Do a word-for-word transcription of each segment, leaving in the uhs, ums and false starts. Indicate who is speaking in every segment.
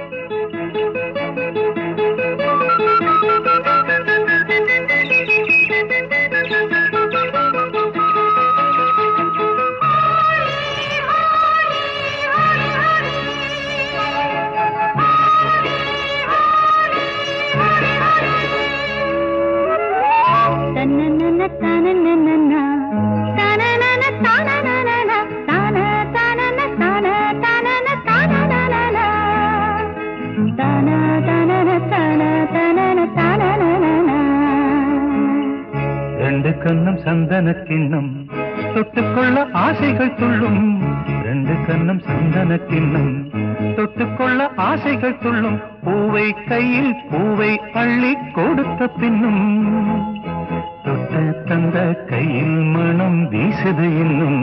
Speaker 1: ரெண்டு கண்ணம் சந்தன கிண்ணம் தொட்டுக்கொள்ள ஆசைகள் துள்ளும். ரெண்டு கண்ணம் சந்தன கிண்ணம் தொட்டுக்கொள்ள ஆசைகள் துள்ளும். பூவை கையில் பூவை அள்ளி கொடுத்த பின்னும் தொட்டு தந்த கையில் மனம் வீசுது இன்னும்.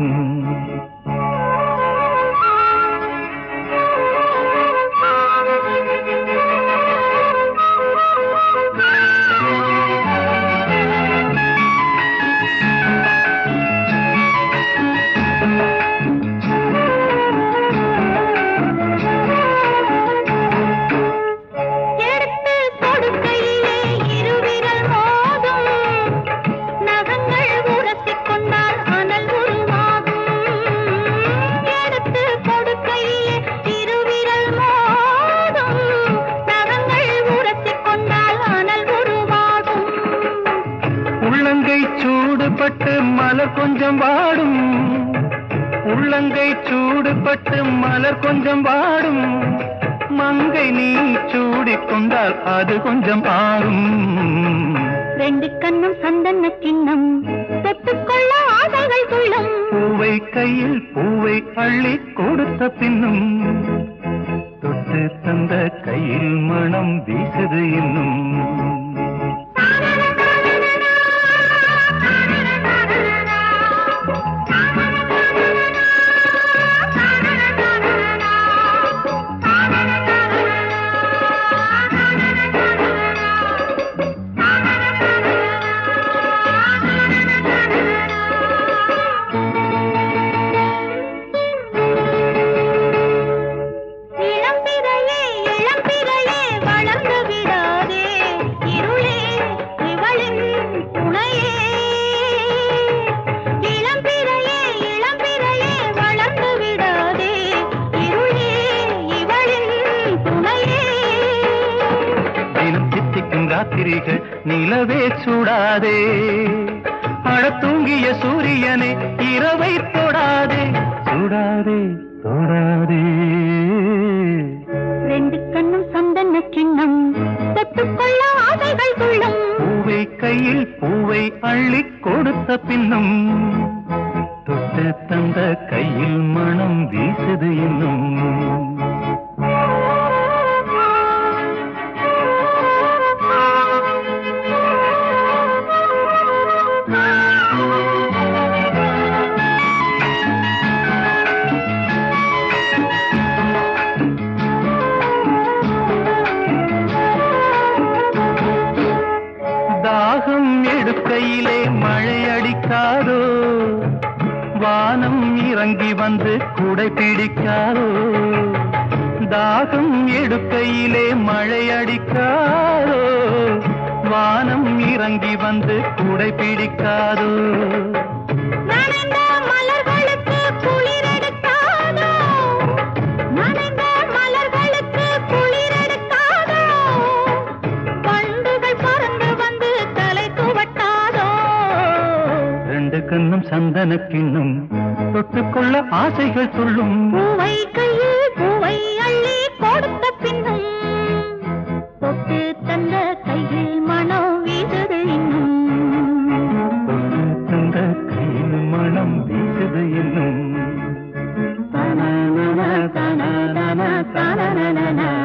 Speaker 1: உள்ளங்கை சூடுபட்டு மலர் கொஞ்சம் வாடும். உள்ளங்கை சூடுபட்டு மலர் கொஞ்சம் வாடும். மங்கை நீ சூடிக்கொண்டால் அது கொஞ்சம் ஆறும்.
Speaker 2: ரெண்டு கண்ணும் சந்தன கிண்ணம் தொட்டுக்கொள்ள ஆசைகள் துள்ளும்.
Speaker 1: பூவை கையில் பூவை அள்ளி கொடுத்த பின்னும் தொட்டு தந்த கையில் மனம் வீசுது இன்னும். ராத்திரிகள் நிலவே சூடாதே. அழ தூங்கிய சூரியனே இரவை தொடாதே. சூடாதே தொடாதே.
Speaker 2: ரெண்டு கண்ணும் சந்தன கிண்ணம் தொட்டுக்கொள்ள ஆசைகள் துள்ளும்.
Speaker 1: பூவை கையில் பூவை அள்ளி கொடுத்த பின்னும் தொட்டு தந்த கையில் மனம் வீசுது இன்னும். தாகம் எடுக்கையிலே மழை அடிக்காதோ. வானம் இறங்கி வந்து குடை பிடிக்காதோ. தாகம் எடுக்கையிலே மழை அடிக்காதோ. வானம் இறங்கி வந்து குடை பிடிக்காதோ.
Speaker 2: மலர்களுக்கு குளிர் எடுக்காதோ. மலர்களுக்கு குளிர் எடுக்காதோ. பண்டுகள் பறந்து வந்து தலை துவட்டாதோ.
Speaker 1: ரெண்டு கண்ணும் சந்தன கிண்ணம் தொட்டுக்கொள்ள ஆசைகள் துள்ளும்.
Speaker 2: பூவை கையில் பூவை அள்ளி கொடுத்த பின்னும் தொட்டு தந்த கையில் மனம் வீசுது இன்னும்.
Speaker 1: தொட்டு தந்த கையில் மனம் வீசுது இன்னும்.
Speaker 2: தன தன தன தன